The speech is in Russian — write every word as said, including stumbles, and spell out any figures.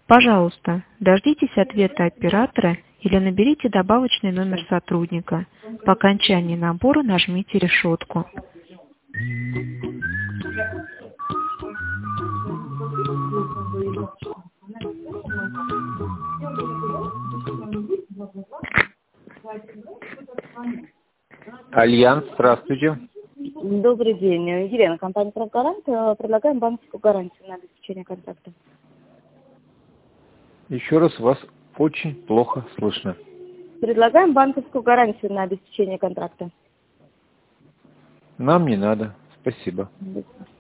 Пожалуйста, дождитесь ответа оператора или наберите добавочный номер сотрудника. По окончании набора нажмите решетку. Альянс, здравствуйте. Добрый день. Елена, компания «Правгарант». Предлагаем банковскую гарантию на обеспечение контракта. Еще раз, вас очень плохо слышно. Предлагаем банковскую гарантию на обеспечение контракта. Нам не надо. Спасибо.